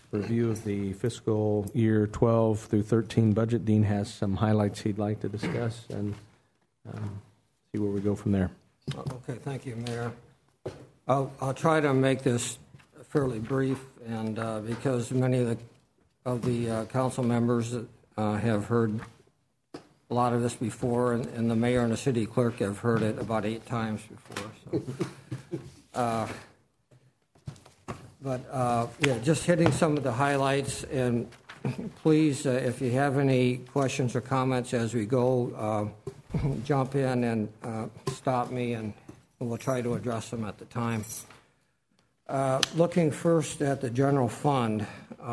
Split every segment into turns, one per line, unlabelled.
review of the fiscal year 12 through 13 budget. Dean has some highlights he'd like to discuss and see where we go from there.
Okay, thank you, Mayor. I'll try to make this fairly brief, and because many of the council members have heard a lot of this before, and the mayor and the city clerk have heard it about 8 times before. So. Just hitting some of the highlights, and please, if you have any questions or comments as we go, jump in and stop me, and we'll try to address them at the time. Looking first at the general fund,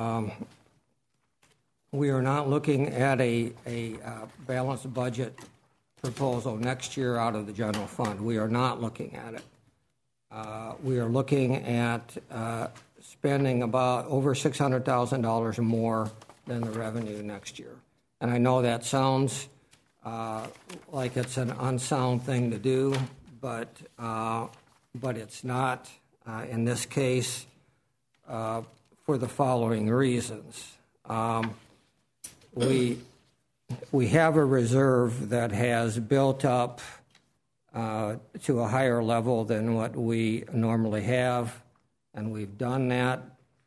we are not looking at a balanced budget proposal next year out of the general fund. We are not looking at it. We are looking at spending about over $600,000 more than the revenue next year. And I know that sounds like it's an unsound thing to do, but it's not in this case for the following reasons. We have a reserve that has built up to a higher level than what we normally have, and we've done that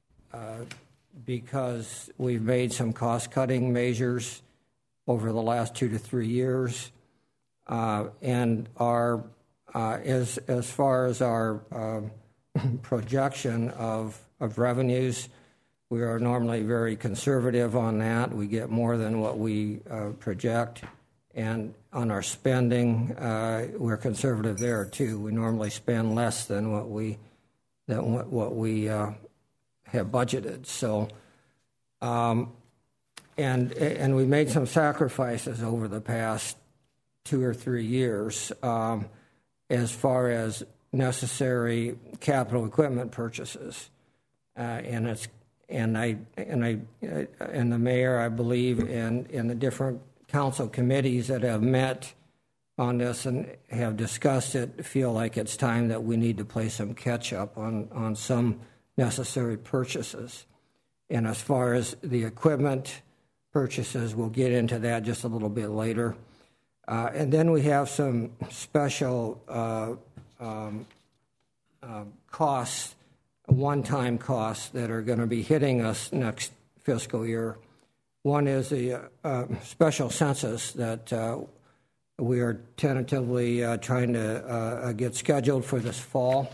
because we've made some cost-cutting measures over the last 2 to 3 years, and our as far as our projection of revenues, we are normally very conservative on that. We get more than what we project. And on our spending, we're conservative there too. We normally spend less than what we have budgeted. So, and we made some sacrifices over the past 2 or 3 years as far as necessary capital equipment purchases, and the mayor, I believe, and the different council committees that have met on this and have discussed it feel like it's time that we need to play some catch up on some necessary purchases. And as far as the equipment purchases, we'll get into that just a little bit later. And then we have some special costs, one-time costs that are going to be hitting us next fiscal year. One is the special census that we are tentatively trying to get scheduled for this fall.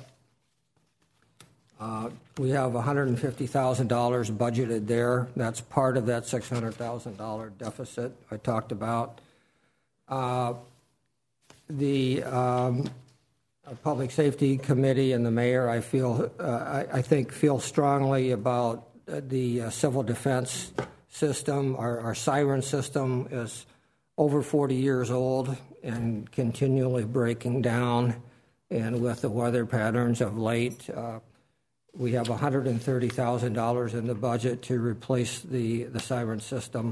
We have $150,000 budgeted there. That's part of that $600,000 deficit I talked about. The Public Safety Committee and the mayor, I think feel strongly about the civil defense system. Our siren system is over 40 years old and continually breaking down. And with the weather patterns of late, we have $130,000 in the budget to replace the siren system.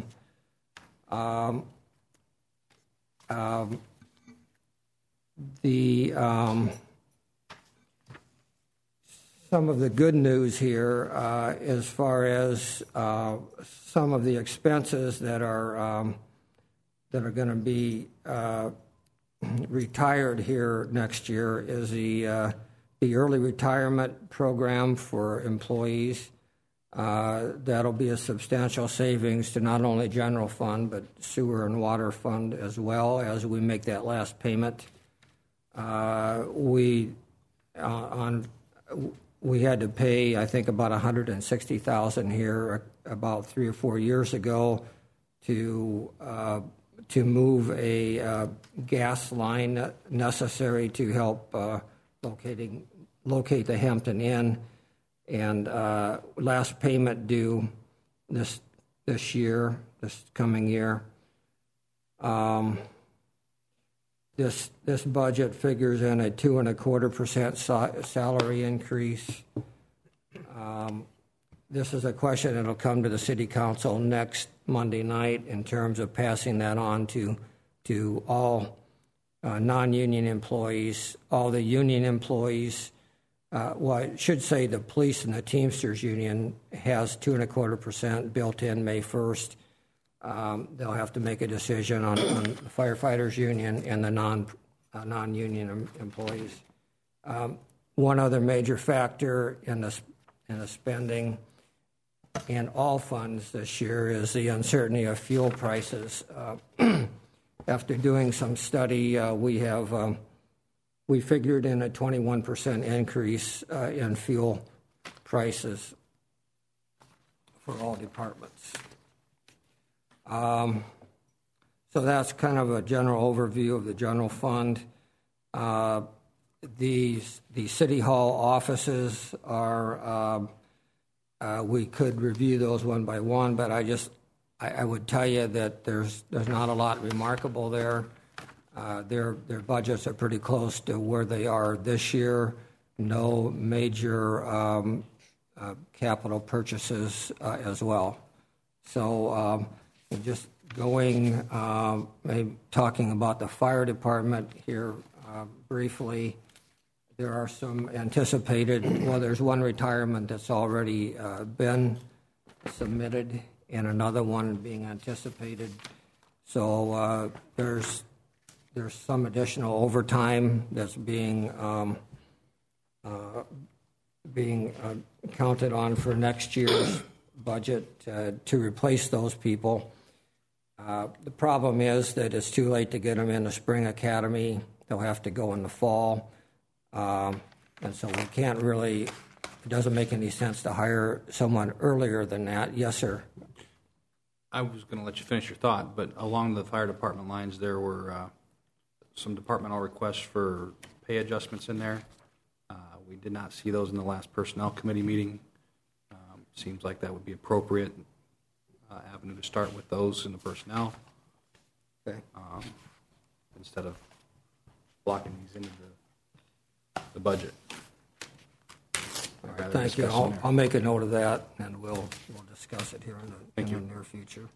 Some of the good news here, as far as some of the expenses that are going to be retired here next year, is the early retirement program for employees. That'll be a substantial savings to not only general fund but sewer and water fund as well as we make that last payment. We had to pay, I think, about $160,000 here about 3 or 4 years ago to move a gas line necessary to help locate the Hampton Inn, and last payment due this coming year. This budget figures in a 2.25% salary increase. This is a question that will come to the City Council next Monday night in terms of passing that on to all non-union employees. All the union employees well, I should say the police and the Teamsters Union has 2.25% built in May 1st. They'll have to make a decision on the firefighters union and the non-union employees. One other major factor in the spending in all funds this year is the uncertainty of fuel prices. After doing some study, we figured in a 21% increase in fuel prices for all departments. So that's kind of a general overview of the general fund. The City Hall offices are, we could review those one by one, but I would tell you that there's not a lot remarkable there. Their budgets are pretty close to where they are this year. No major capital purchases as well. So just going, maybe talking about the fire department here briefly. There are some anticipated, well, there's one retirement that's already been submitted and another one being anticipated. So there's some additional overtime that's being counted on for next year's budget to replace those people. The problem is that it's too late to get them in the spring academy. They'll have to go in the fall. And so we can't really, it doesn't make any sense to hire someone earlier than that. Yes, sir.
I was going to let you finish your thought, but along the fire department lines, there were some departmental requests for pay adjustments in there. We did not see those in the last personnel committee meeting. Seems like that would be appropriate avenue to start with those in the personnel.
Okay.
Instead of blocking these into the budget.
All right, thank you. I'll make a note of that, and we'll discuss it here in the near future.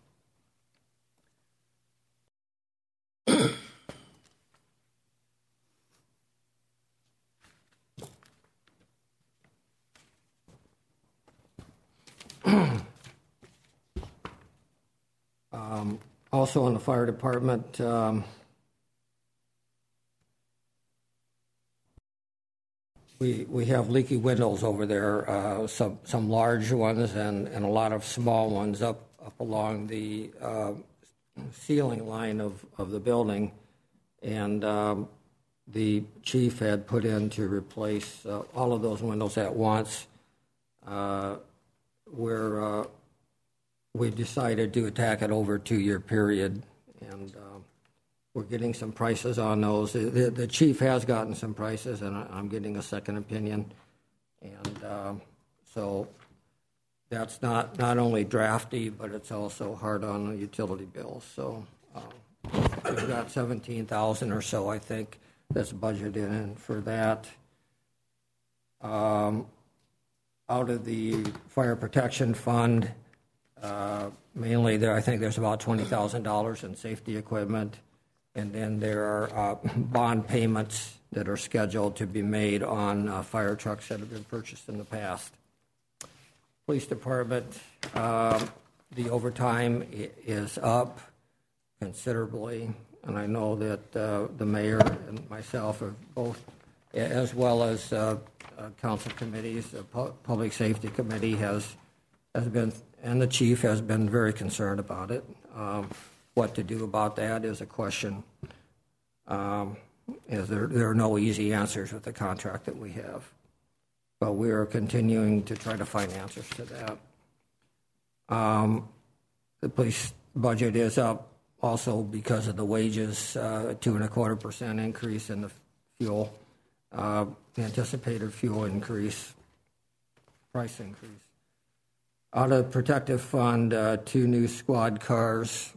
Also in the fire department, we have leaky windows over there, some large ones and a lot of small ones up along the ceiling line of the building. And the chief had put in to replace all of those windows at once, where we decided to attack it over a 2-year period, and we're getting some prices on those. The chief has gotten some prices, and I'm getting a second opinion. And so that's not only drafty, but it's also hard on the utility bills. So we've got $17,000 or so, I think, that's budgeted in for that. Out of the fire protection fund, mainly there, I think there's about $20,000 in safety equipment. And then there are bond payments that are scheduled to be made on fire trucks that have been purchased in the past. Police department, the overtime is up considerably, and I know that the mayor and myself have both, as well as council committees, the public safety committee has been, and the chief has been very concerned about it. What to do about that is a question. There are no easy answers with the contract that we have, but we are continuing to try to find answers to that. The police budget is up also because of the wages, 2.25% increase in the fuel, anticipated fuel increase, price increase. Out of the protective fund, 2 new squad cars.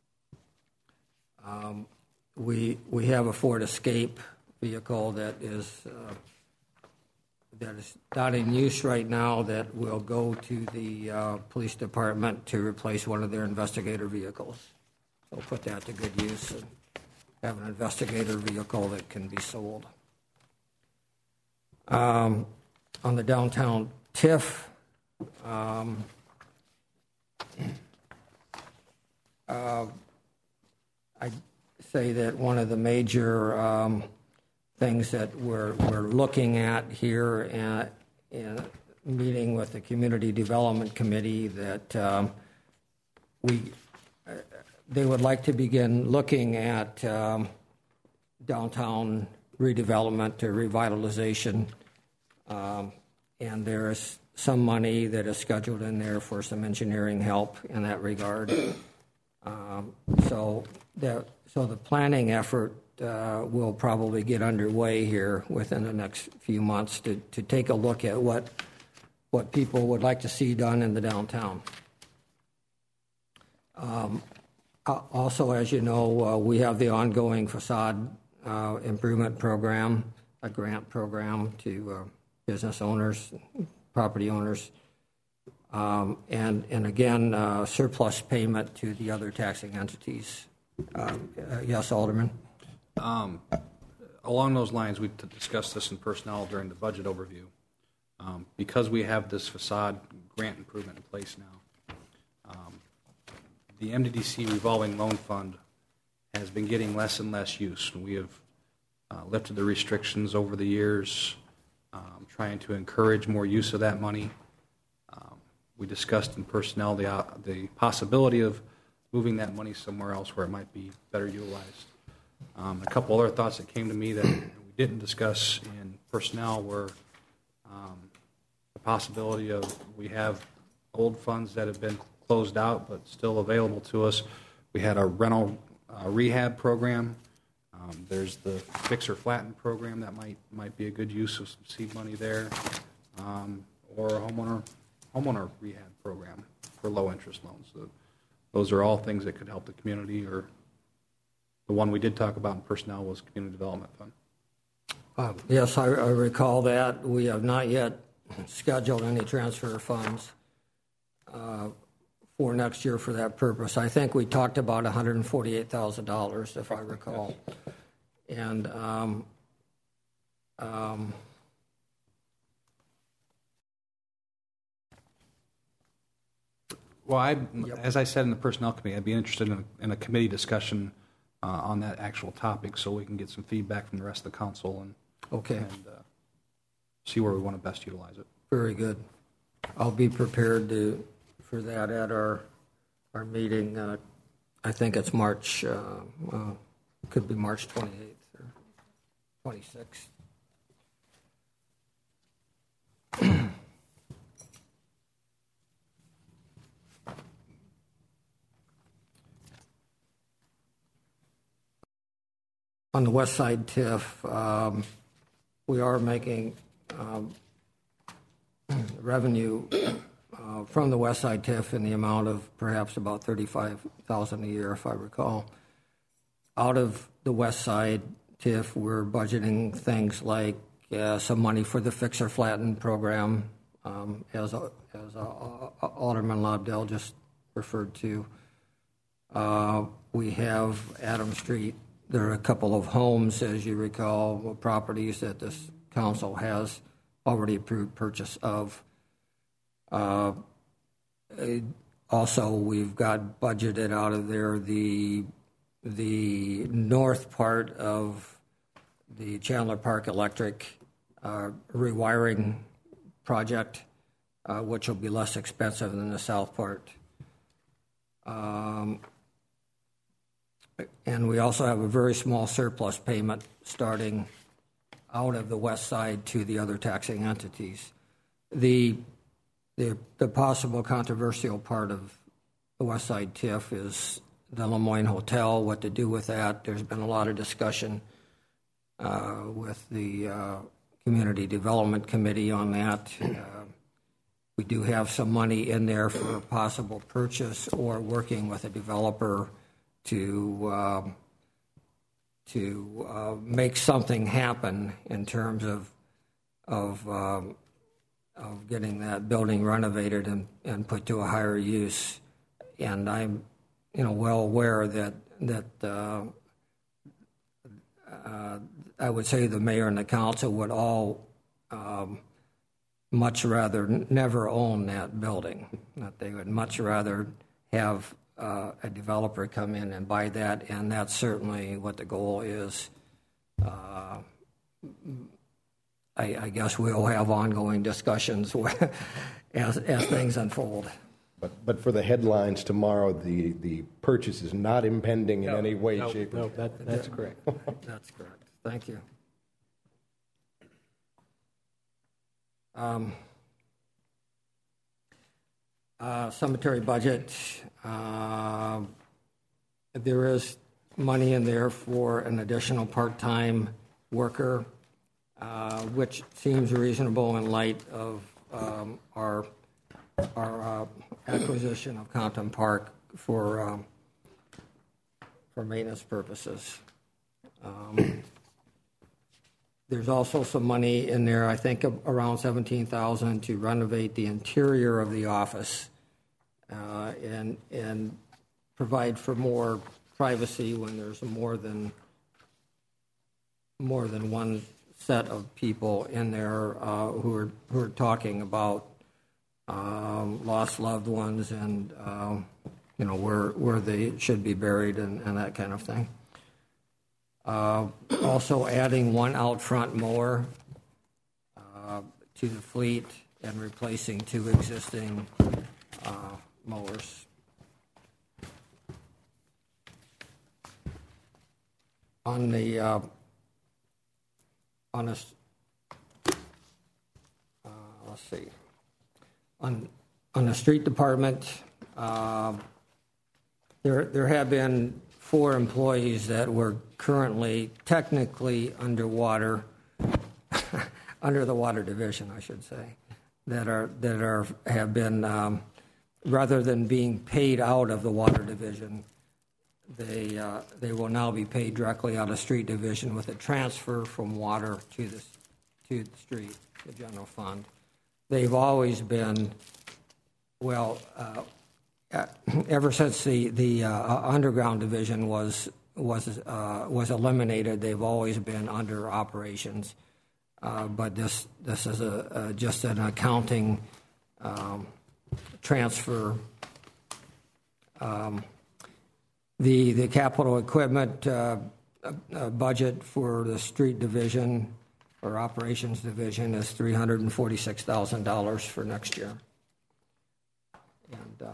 We have a Ford Escape vehicle that is not in use right now, that will go to the police department to replace one of their investigator vehicles. So we'll put that to good use and have an investigator vehicle that can be sold. On the downtown TIF, I'd say that one of the major things that we're looking at here in meeting with the Community Development Committee that they would like to begin looking at downtown redevelopment or revitalization, and there's some money that is scheduled in there for some engineering help in that regard. So the planning effort will probably get underway here within the next few months to take a look at what people would like to see done in the downtown. Also, as you know, we have the ongoing facade improvement program, a grant program to business owners, property owners, and again, surplus payment to the other taxing entities. Yes, Alderman?
Along those lines, we discussed this in personnel during the budget overview. Because we have this facade grant improvement in place now, the MDDC revolving loan fund has been getting less and less use. We have lifted the restrictions over the years, trying to encourage more use of that money. We discussed in personnel the possibility of moving that money somewhere else where it might be better utilized. A couple other thoughts that came to me that we didn't discuss in personnel were the possibility of we have old funds that have been closed out but still available to us. We had a rental rehab program. There's the Fix or Flatten program that might be a good use of some seed money there, or a homeowner rehab program for low interest loans. So those are all things that could help the community. Or the one we did talk about in personnel was Community Development Fund.
Yes, I recall that. We have not yet scheduled any transfer of funds for next year for that purpose. I think we talked about $148,000, if I recall. And
as I said in the personnel committee, I'd be interested in a committee discussion on that actual topic, so we can get some feedback from the rest of the council and see where we want to best utilize it.
Very good. I'll be prepared for that at our meeting. I think it's March, could be March 28th or 26th. On the West Side TIF, we are making revenue from the West Side TIF in the amount of perhaps about $35,000 a year, if I recall. Out of the West Side TIF, we're budgeting things like some money for the Fix or Flatten program, as Alderman Lobdell just referred to. We have Adam Street. There are a couple of homes, as you recall, properties that this council has already approved purchase of. Also, we've got budgeted out of there the north part of the Chandler Park Electric rewiring project, which will be less expensive than the south part. And we also have a very small surplus payment starting out of the west side to the other taxing entities. The possible controversial part of the West Side TIF is the Lemoyne Hotel, what to do with that. There's been a lot of discussion with the Community Development Committee on that. We do have some money in there for a possible purchase or working with a developer to make something happen in terms of getting that building renovated and put to a higher use. And I'm, well aware that I would say the mayor and the council would all much rather never own that building, that they would much rather have a developer come in and buy that, and that's certainly what the goal is. I guess we'll have ongoing discussions as things unfold.
But for the headlines tomorrow, the purchase is not impending in any way, shape, or
No, that's correct.
That's correct. Thank you. Cemetery budget. There is money in there for an additional part-time worker, which seems reasonable in light of our acquisition of Compton Park for maintenance purposes. There's also some money in there, I think around $17,000 to renovate the interior of the office and provide for more privacy when there's more than one set of people in there who are talking about lost loved ones and where they should be buried and that kind of thing. Also adding one out front mower to the fleet and replacing 2 existing mowers. On the let's see, on the street department, there have been 4 employees that were currently technically underwater, under the water division, I should say, that have been rather than being paid out of the water division, they will now be paid directly out of street division with a transfer from water to the street, the general fund. They've always been, ever since the underground division was eliminated, they've always been under operations. But this is just an accounting transfer. The capital equipment budget for the street division or operations division is $346,000 for next year. And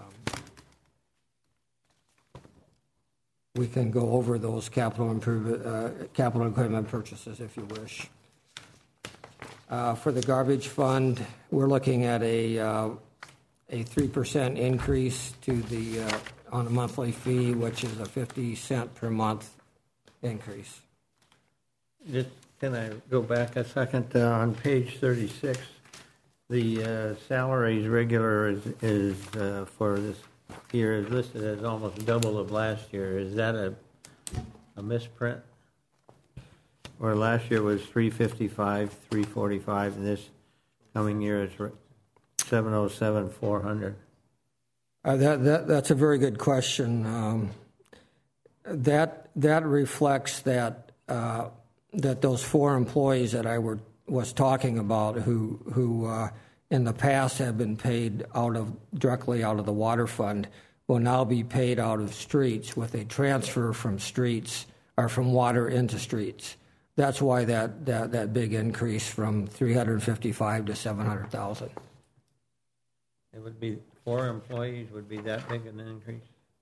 we can go over those capital equipment purchases if you wish. For the garbage fund, we're looking at a 3% increase to the on a monthly fee, which is a 50-cent per month increase.
Just can I go back a second? On page 36, the salaries regular is for this year is listed as almost double of last year. Is that a misprint? Or last year was 355, 345, and this coming year is 707, 400.
That's a very good question. That reflects that those 4 employees that I was talking about who in the past have been paid directly out of the water fund will now be paid out of streets with a transfer from streets or from water into streets. That's why that big increase from 355 to 700,000.
It would be 4 employees would be that big an increase?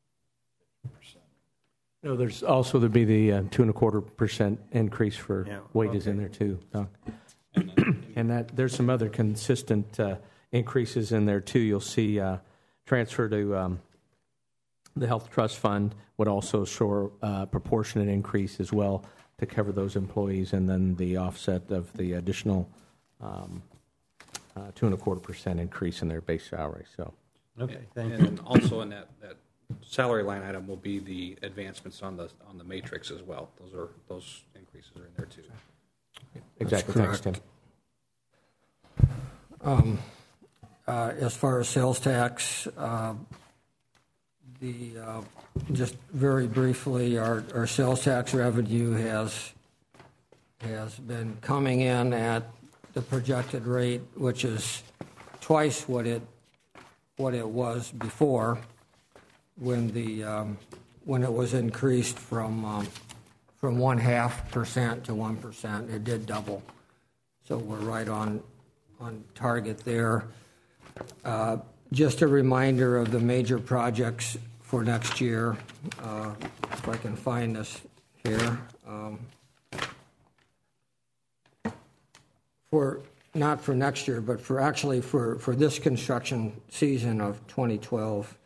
No, there'd be the 2.25% increase for wages in there too, Doc. And that there's some other consistent increases in there too. You'll see transfer to the health trust fund would also show a proportionate increase as well to cover those employees, and then the offset of the additional 2.25% increase in their base salary. So,
okay, thank you.
And then also in that salary line item will be the advancements on the matrix as well. Those increases are in there too.
That's
Exactly. Thanks,
correct.
Tim.
As far as sales tax, just very briefly, our sales tax revenue has been coming in at the projected rate, which is twice what it was before when it was increased from 0.5% to 1%. It did double, so we're right on target there. Just a reminder of the major projects for next year. If I can find this here. Not for next year, but for this construction season of 2012,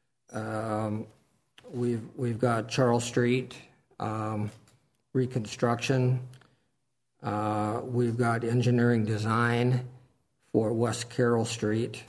we've got Charles Street reconstruction. We've got engineering design for West Carroll Street.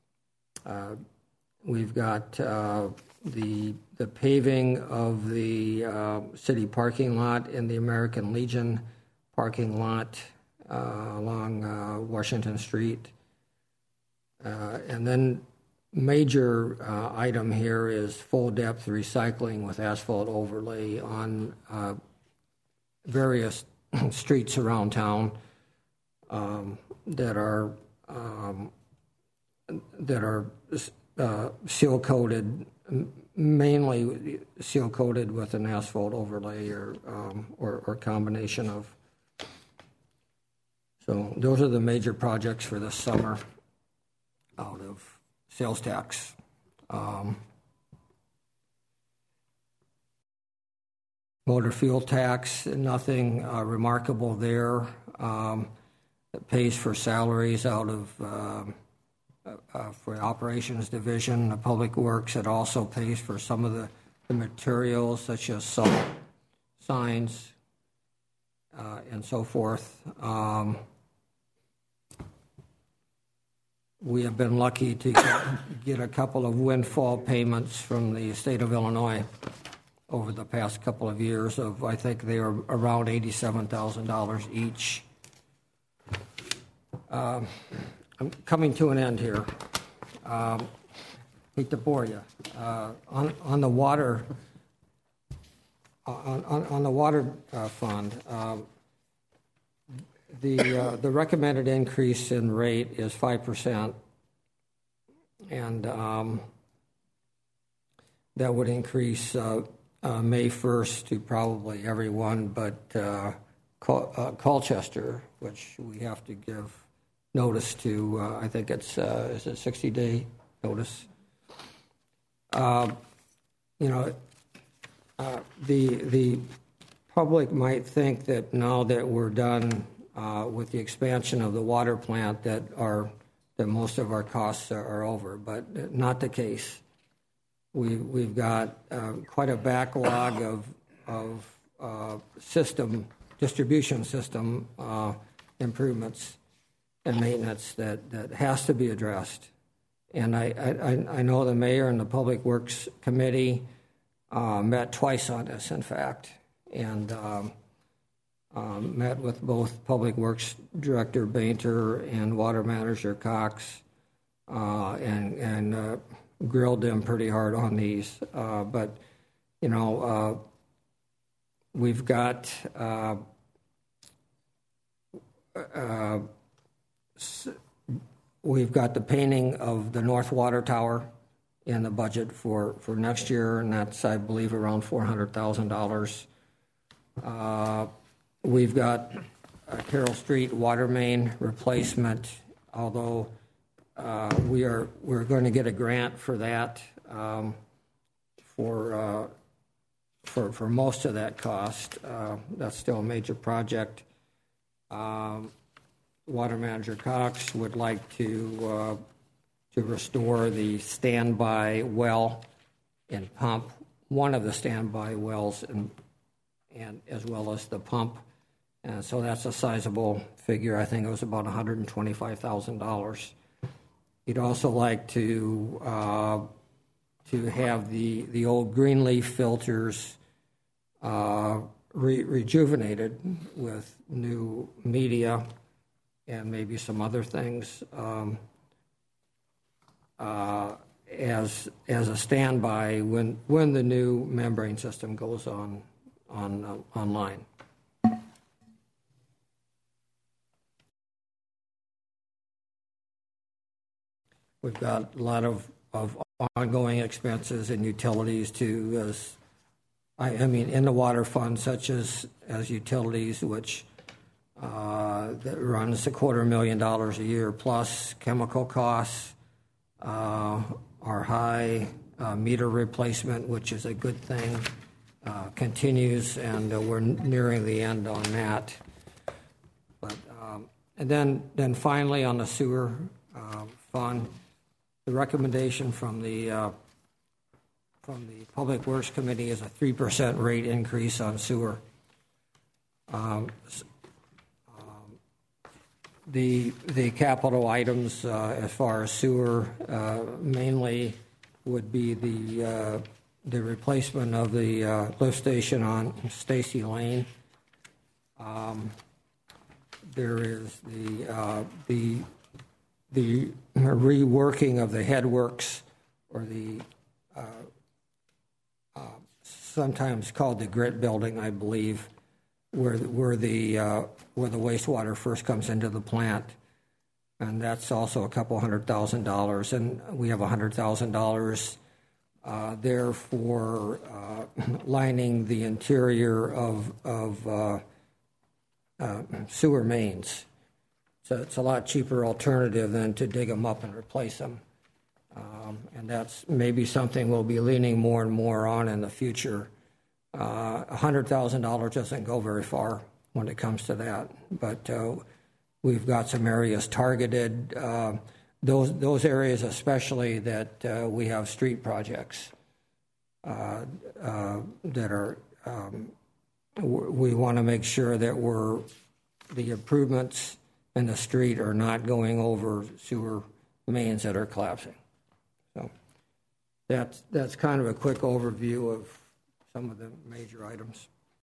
We've got the paving of the city parking lot and the American Legion parking lot along Washington Street. And then major item here is full depth recycling with asphalt overlay on various streets around town that are seal coated, mainly seal coated with an asphalt overlay or combination of. So those are the major projects for this summer out of sales tax. Motor fuel tax, nothing remarkable there. It pays for salaries out of for the operations division, the public works. It also pays for some of the materials such as salt, signs, and so forth. We have been lucky to get a couple of windfall payments from the state of Illinois over the past couple of years of, I think they are around $87,000 each. I'm coming to an end here. Hate to bore you. On the water, on the water fund, the recommended increase in rate is 5%, and that would increase May 1st to probably everyone but Colchester, which we have to give notice to. I think it's is it 60-day notice. The public might think that now that we're done with the expansion of the water plant that most of our costs are over, but not the case. We've got quite a backlog of distribution system improvements and maintenance that has to be addressed. And I know the mayor and the Public Works Committee met twice on this, in fact, and met with both Public Works Director Bainter and Water Manager Cox, and grilled them pretty hard on these. But we've got the painting of the North Water Tower in the budget for next year, and that's, I believe, around $400,000. We've got Carroll Street water main replacement, although we're going to get a grant for that for most of that cost. That's still a major project. Water Manager Cox would like to restore the standby well and pump, one of the standby wells, and as well as the pump. And so that's a sizable figure. I think it was about $125,000. He'd also like to have the old Greenleaf filters rejuvenated with new media and maybe some other things as a standby when the new membrane system goes online. We've got a lot of ongoing expenses and utilities to, I mean, in the water fund, such as utilities, which that runs $250,000 a year, plus chemical costs are high. Meter replacement, which is a good thing, continues, and we're nearing the end on that. But and then finally on the sewer fund, the recommendation from the Public Works Committee is a 3% rate increase on sewer. The capital items as far as sewer mainly would be the replacement of the lift station on Stacy Lane. There is the reworking of the headworks, or the sometimes called the grit building, I believe, where the wastewater first comes into the plant, and that's also a couple $100,000, and we have $100,000 there for lining the interior of sewer mains. So it's a lot cheaper alternative than to dig them up and replace them. And that's maybe something we'll be leaning more and more on in the future. $100,000 doesn't go very far when it comes to that, but we've got some areas targeted. Those areas especially that we have street projects that are, we want to make sure that the improvements in the street are not going over sewer mains that are collapsing. So that's kind of a quick overview of some of the major items.